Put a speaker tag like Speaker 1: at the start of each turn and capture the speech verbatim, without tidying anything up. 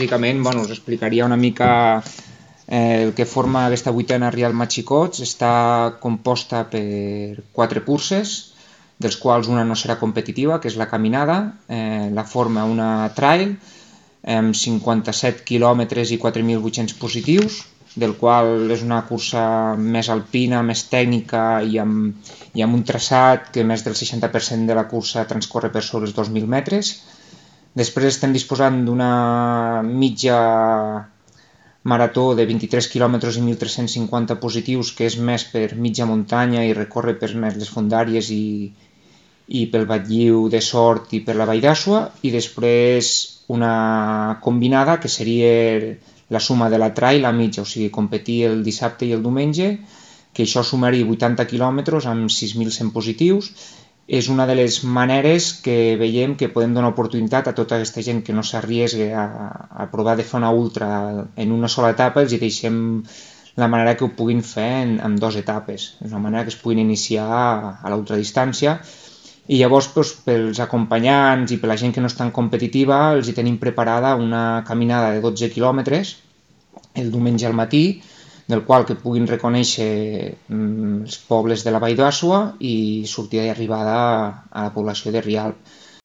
Speaker 1: Bàsicament, bueno, us explicaria una mica eh, el que forma aquesta vuitena Rial Machicots. Està composta per quatre curses, dels quals una no serà competitiva, que és la caminada. Eh, la forma una trail amb cinquanta-set quilòmetres i quatre mil vuit-cents positius, del qual és una cursa més alpina, més tècnica i amb, i amb un traçat que més del seixanta per cent de la cursa transcorre per sobre els dos mil metres. Després estem disposant d'una mitja marató de vint-i-tres quilòmetres i mil tres-cents cinquanta positius, que és més per mitja muntanya i recorre per més les fondàries i, i pel Batlliu de Sort i per la Vall d'Àsua. I després una combinada que seria la suma de la trail a mitja, o sigui, competir el dissabte i el diumenge, que això sumaria vuitanta quilòmetres amb sis mil cent positius. És una de les maneres que veiem que podem donar oportunitat a tota aquesta gent que no s'arriesga a, a provar de fer una ultra en una sola etapa, els hi deixem la manera que ho puguin fer en, en dues etapes, és una manera que es puguin iniciar a, a l'ultradistància. I llavors, doncs, pels acompanyants i per la gent que no és tan competitiva, els hi tenim preparada una caminada de dotze quilòmetres el diumenge al matí, del qual que puguin reconèixer mm, els pobles de la Vall d'Àsua i sortida i arribada a la població de Rialp.